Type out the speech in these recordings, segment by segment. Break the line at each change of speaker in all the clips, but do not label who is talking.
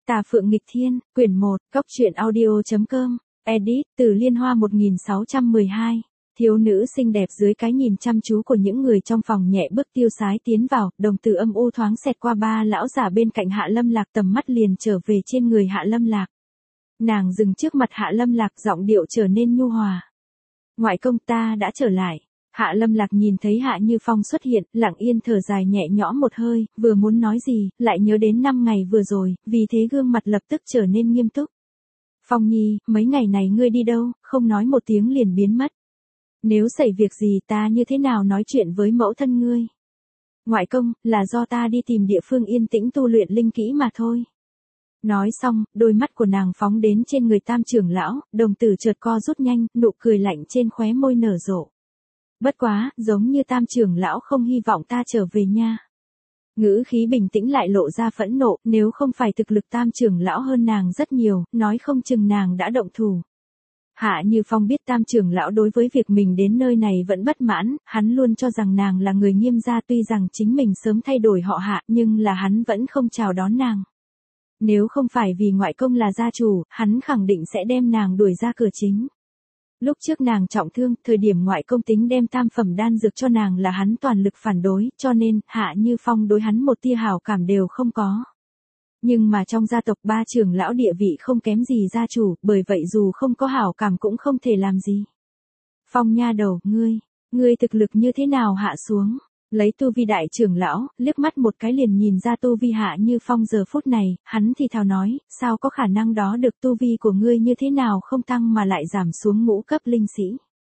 Tà Phượng Nghịch Thiên, quyển 1, Cốc truyện audio.com, edit, từ Liên Hoa 1612. Thiếu nữ xinh đẹp dưới cái nhìn chăm chú của những người trong phòng nhẹ bước tiêu sái tiến vào, đồng tử âm u thoáng xẹt qua ba lão giả bên cạnh Hạ Lâm Lạc, tầm mắt liền trở về trên người Hạ Lâm Lạc. Nàng dừng trước mặt Hạ Lâm Lạc, giọng điệu trở nên nhu hòa. Ngoại công, ta đã trở lại. Hạ Lâm Lạc nhìn thấy Hạ Như Phong xuất hiện, lặng yên thở dài nhẹ nhõm một hơi, vừa muốn nói gì, lại nhớ đến 5 ngày vừa rồi, vì thế gương mặt lập tức trở nên nghiêm túc. Phong Nhi, mấy ngày này ngươi đi đâu, không nói một tiếng liền biến mất. Nếu xảy việc gì ta như thế nào nói chuyện với mẫu thân ngươi? Ngoại công, là do ta đi tìm địa phương yên tĩnh tu luyện linh kỹ mà thôi. Nói xong, đôi mắt của nàng phóng đến trên người Tam trưởng lão, đồng tử chợt co rút nhanh, nụ cười lạnh trên khóe môi nở rộ. Bất quá, giống như Tam trưởng lão không hy vọng ta trở về nha. Ngữ khí bình tĩnh lại lộ ra phẫn nộ, nếu không phải thực lực Tam trưởng lão hơn nàng rất nhiều, nói không chừng nàng đã động thủ. Hạ Như Phong biết Tam trưởng lão đối với việc mình đến nơi này vẫn bất mãn, hắn luôn cho rằng nàng là người Nghiêm gia, tuy rằng chính mình sớm thay đổi họ Hạ, nhưng là hắn vẫn không chào đón nàng. Nếu không phải vì ngoại công là gia chủ, hắn khẳng định sẽ đem nàng đuổi ra cửa chính. Lúc trước nàng trọng thương, thời điểm ngoại công tính đem tam phẩm đan dược cho nàng là hắn toàn lực phản đối, cho nên, Hạ Như Phong đối hắn một tia hảo cảm đều không có. Nhưng mà trong gia tộc ba trưởng lão địa vị không kém gì gia chủ, bởi vậy dù không có hảo cảm cũng không thể làm gì. Phong nha đầu, ngươi thực lực như thế nào hạ xuống? Lấy tu vi đại trưởng lão, liếc mắt một cái liền nhìn ra tu vi Hạ Như Phong giờ phút này, hắn thì thào nói, sao có khả năng đó được, tu vi của ngươi như thế nào không tăng mà lại giảm xuống ngũ cấp linh sĩ.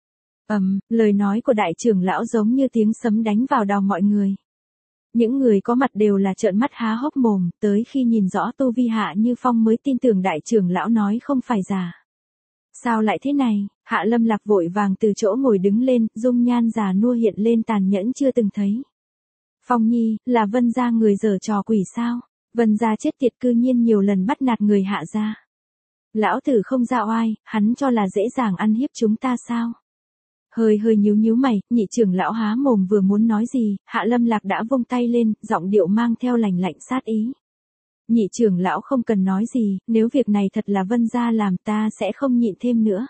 Lời nói của đại trưởng lão giống như tiếng sấm đánh vào đầu mọi người. Những người có mặt đều là trợn mắt há hốc mồm, tới khi nhìn rõ tu vi Hạ Như Phong mới tin tưởng đại trưởng lão nói không phải giả. Sao lại thế này? Hạ Lâm Lạc vội vàng từ chỗ ngồi đứng lên, dung nhan già nua hiện lên tàn nhẫn chưa từng thấy. Phong Nhi, là Vân gia người giở trò quỷ sao? Vân gia chết tiệt cư nhiên nhiều lần bắt nạt người Hạ gia. Lão tử không ra oai, hắn cho là dễ dàng ăn hiếp chúng ta sao? Hơi nhíu mày, nhị trưởng lão há mồm vừa muốn nói gì, Hạ Lâm Lạc đã vung tay lên, giọng điệu mang theo lạnh lạnh sát ý. Nhị trưởng lão không cần nói gì, nếu việc này thật là Vân gia làm ta sẽ không nhịn thêm nữa.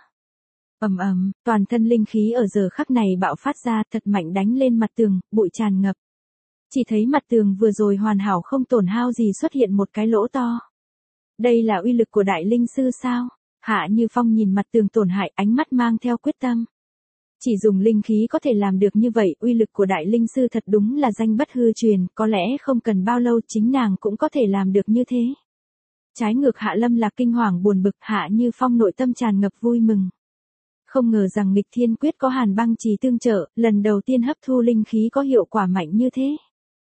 Toàn thân linh khí ở giờ khắc này bạo phát ra thật mạnh đánh lên mặt tường, bụi tràn ngập. Chỉ thấy mặt tường vừa rồi hoàn hảo không tổn hao gì xuất hiện một cái lỗ to. Đây là uy lực của đại linh sư sao? Hạ Như Phong nhìn mặt tường tổn hại, ánh mắt mang theo quyết tâm. Chỉ dùng linh khí có thể làm được như vậy, uy lực của đại linh sư thật đúng là danh bất hư truyền, có lẽ không cần bao lâu chính nàng cũng có thể làm được như thế. Trái ngược Hạ Lâm Lạc kinh hoàng buồn bực, Hạ Như Phong nội tâm tràn ngập vui mừng. Không ngờ rằng Nghịch Thiên Quyết có Hàn Băng Trì tương trợ, lần đầu tiên hấp thu linh khí có hiệu quả mạnh như thế.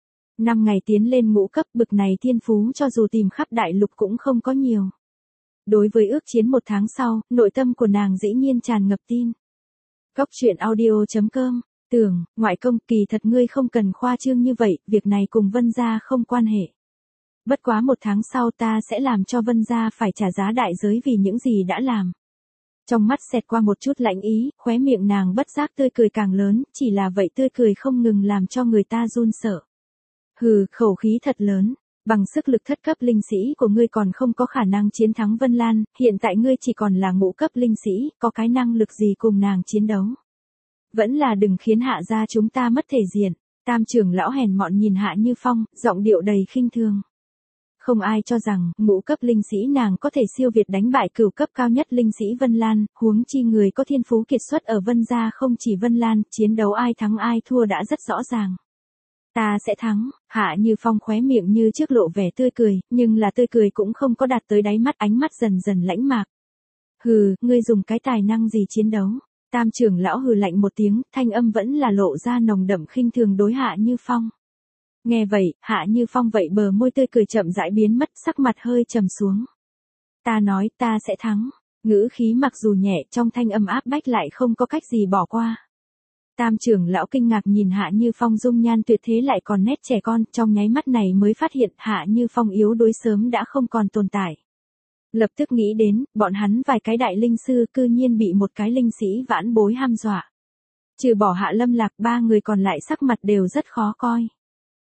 5 ngày tiến lên ngũ cấp, bực này thiên phú cho dù tìm khắp đại lục cũng không có nhiều. Đối với ước chiến 1 tháng sau, nội tâm của nàng dĩ nhiên tràn ngập tin. Cốc truyện audio.com, tưởng, ngoại công, kỳ thật ngươi không cần khoa trương như vậy, việc này cùng Vân gia không quan hệ. Bất quá 1 tháng sau ta sẽ làm cho Vân gia phải trả giá đại giới vì những gì đã làm. Trong mắt xẹt qua một chút lãnh ý, khóe miệng nàng bất giác tươi cười càng lớn, chỉ là vậy tươi cười không ngừng làm cho người ta run sợ. Hừ, khẩu khí thật lớn. Bằng sức lực thất cấp linh sĩ của ngươi còn không có khả năng chiến thắng Vân Lan, hiện tại ngươi chỉ còn là ngũ cấp linh sĩ, có cái năng lực gì cùng nàng chiến đấu. Vẫn là đừng khiến Hạ gia chúng ta mất thể diện. Tam trưởng lão hèn mọn nhìn Hạ Như Phong, giọng điệu đầy khinh thường. Không ai cho rằng, ngũ cấp linh sĩ nàng có thể siêu việt đánh bại cửu cấp cao nhất linh sĩ Vân Lan, huống chi người có thiên phú kiệt xuất ở Vân gia không chỉ Vân Lan, chiến đấu ai thắng ai thua đã rất rõ ràng. Ta sẽ thắng. Hạ Như Phong khóe miệng như trước lộ vẻ tươi cười, nhưng là tươi cười cũng không có đạt tới đáy mắt, ánh mắt dần dần lãnh mạc. Hừ, ngươi dùng cái tài năng gì chiến đấu? Tam trưởng lão hừ lạnh một tiếng, thanh âm vẫn là lộ ra nồng đậm khinh thường đối Hạ Như Phong. Nghe vậy, Hạ Như Phong vậy bờ môi tươi cười chậm rãi biến mất, sắc mặt hơi trầm xuống. Ta nói, ta sẽ thắng. Ngữ khí mặc dù nhẹ, trong thanh âm áp bách lại không có cách gì bỏ qua. Tam trưởng lão kinh ngạc nhìn Hạ Như Phong dung nhan tuyệt thế lại còn nét trẻ con, trong nháy mắt này mới phát hiện Hạ Như Phong yếu đuối sớm đã không còn tồn tại. Lập tức nghĩ đến, bọn hắn vài cái đại linh sư cư nhiên bị một cái linh sĩ vãn bối hăm dọa. Trừ bỏ Hạ Lâm Lạc, 3 người còn lại sắc mặt đều rất khó coi.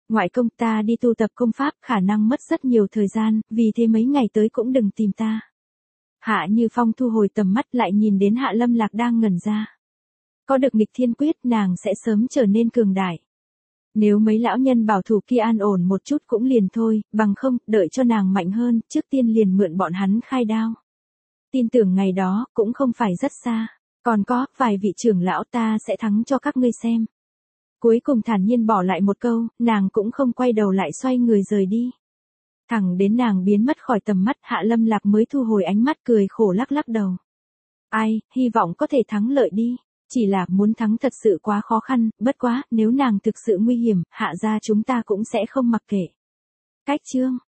Ngoại công ta đi tu tập công pháp khả năng mất rất nhiều thời gian, vì thế mấy ngày tới cũng đừng tìm ta. Hạ Như Phong thu hồi tầm mắt lại nhìn đến Hạ Lâm Lạc đang ngẩn ra. Có được nghịch thiên quyết nàng sẽ sớm trở nên cường đại. Nếu mấy lão nhân bảo thủ kia an ổn một chút cũng liền thôi, bằng không, đợi cho nàng mạnh hơn, trước tiên liền mượn bọn hắn khai đao. Tin tưởng ngày đó, cũng không phải rất xa. Còn có, vài vị trưởng lão ta sẽ thắng cho các ngươi xem. Cuối cùng thản nhiên bỏ lại một câu, nàng cũng không quay đầu lại xoay người rời đi. Thẳng đến nàng biến mất khỏi tầm mắt Hạ Lâm Lạc mới thu hồi ánh mắt cười khổ lắc lắc đầu. Ai, hy vọng có thể thắng lợi đi. Chỉ là muốn thắng thật sự quá khó khăn, bất quá, nếu nàng thực sự nguy hiểm, Hạ gia chúng ta cũng sẽ không mặc kệ. Cách chương